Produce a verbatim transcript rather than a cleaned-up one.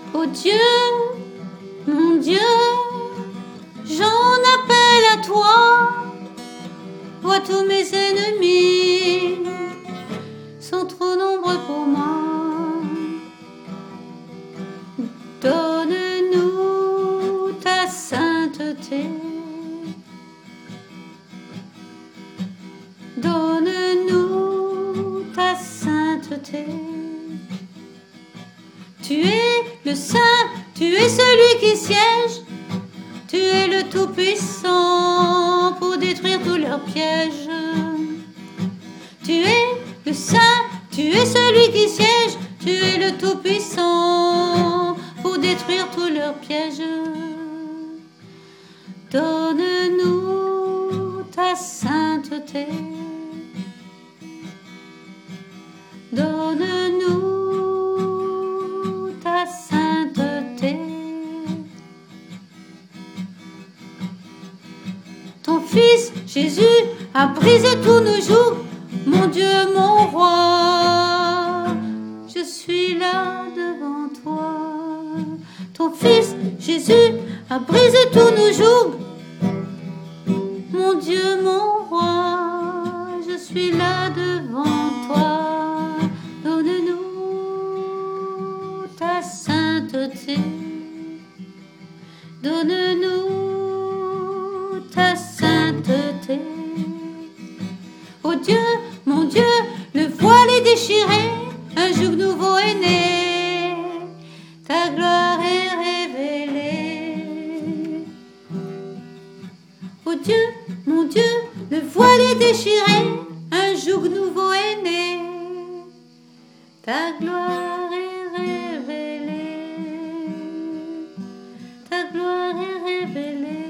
Oh Dieu, mon Dieu, j'en appelle à toi. Vois tous mes ennemis sont trop nombreux pour moi. Donne-nous ta sainteté. Donne-nous ta sainteté. Tu es le Saint, tu es celui qui siège. Tu es le Tout-Puissant pour détruire tous leurs pièges. Tu es le Saint, tu es celui qui siège. Tu es le Tout-Puissant pour détruire tous leurs pièges. Donne-nous ta sainteté. Donne-nous ta sainteté. Ton Fils Jésus a brisé tous nos jougs. Mon Dieu, mon roi, je suis là devant toi. Ton Fils Jésus a brisé tous nos jougs. Mon Dieu, mon roi, je suis là devant toi. Donne-nous ta sainteté. Donne-nous ta sainteté. Oh Dieu, mon Dieu, le voile est déchiré, un joug nouveau est né, ta gloire est révélée. Oh Dieu, mon Dieu, le voile est déchiré, un joug nouveau est né, ta gloire est révélée, ta gloire est révélée.